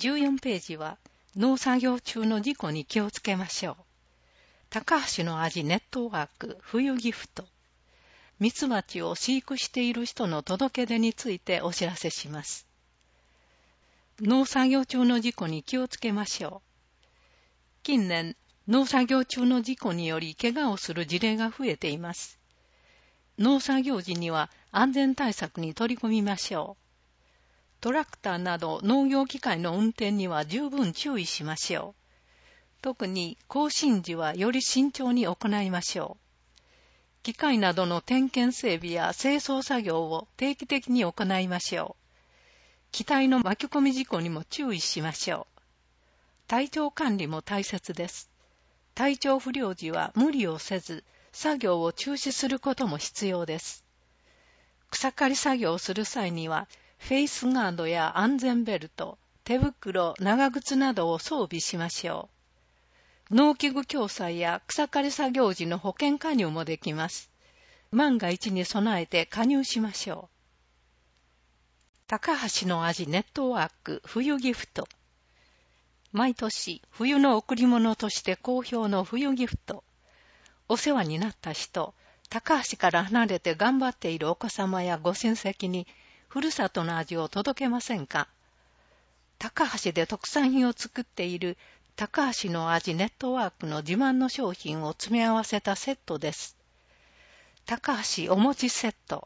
14ページは、農作業中の事故に気をつけましょう。高橋の味ネットワーク冬ギフト。ミツバチを飼育している人の届け出についてお知らせします。農作業中の事故に気をつけましょう。近年、農作業中の事故により怪我をする事例が増えています。農作業時には安全対策に取り組みましょう。トラクターなど農業機械の運転には十分注意しましょう。特に更新時はより慎重に行いましょう。機械などの点検整備や清掃作業を定期的に行いましょう。機体の巻き込み事故にも注意しましょう。体調管理も大切です。体調不良時は無理をせず、作業を中止することも必要です。草刈り作業をする際には、フェイスガードや安全ベルト、手袋、長靴などを装備しましょう。農機具共済や草刈り作業時の保険加入もできます。万が一に備えて加入しましょう。高橋の味ネットワーク冬ギフト。毎年冬の贈り物として好評の冬ギフト。お世話になった人、高橋から離れて頑張っているお子様やご親戚にふるさとの味を届けませんか？高橋で特産品を作っている高橋の味ネットワークの自慢の商品を詰め合わせたセットです。高橋お餅セット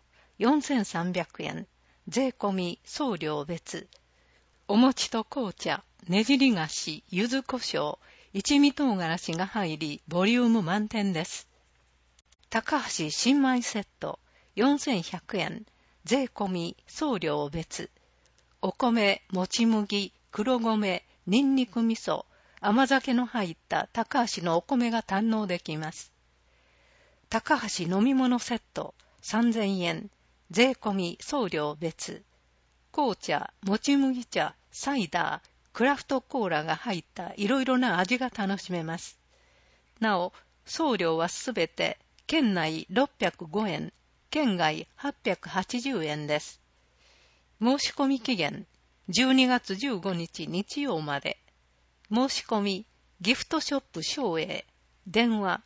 4300円。税込み送料別。お餅と紅茶、ねじり菓子、柚子胡椒、一味唐辛子が入り、ボリューム満点です。高橋新米セット4100円。税込み送料別。お米、もち麦、黒米、ニンニク味噌、甘酒の入った高橋のお米が堪能できます。高橋飲み物セット3000円。税込み送料別。紅茶、もち麦茶、サイダー、クラフトコーラが入ったいろいろな味が楽しめます。なお、送料はすべて県内605円、県外880円です。申し込み期限12月15日日曜まで。申し込みギフトショップ松栄。電話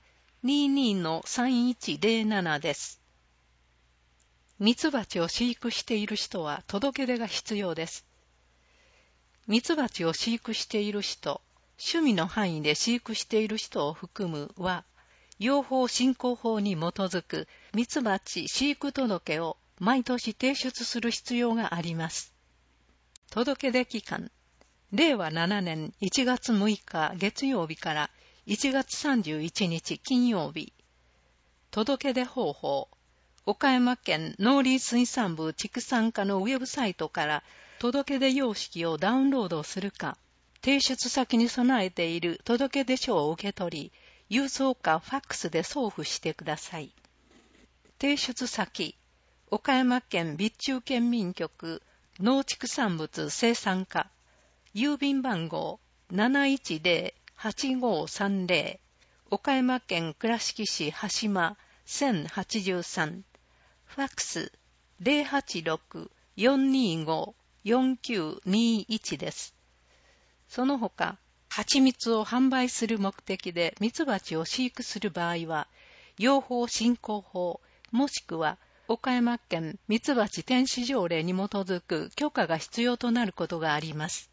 22-3107 です。ミツバチを飼育している人は届け出が必要です。ミツバチを飼育している人、趣味の範囲で飼育している人を含むは、養蜂振興法に基づくミツバチ飼育届を毎年提出する必要があります。届け出期間、令和7年1月6日月曜日から1月31日金曜日。届け出方法、岡山県農林水産部畜産課のウェブサイトから届け出様式をダウンロードするか、提出先に備えている届け出書を受け取り、郵送かファックスで送付してください。提出先、岡山県備中県民局農畜産物生産課、郵便番号 710-8530、岡山県倉敷市羽島1083、ファックス 086-425-4921 です。その他、蜂蜜を販売する目的でミツバチを飼育する場合は、養蜂振興法もしくは岡山県ミツバチ天使条例に基づく許可が必要となることがあります。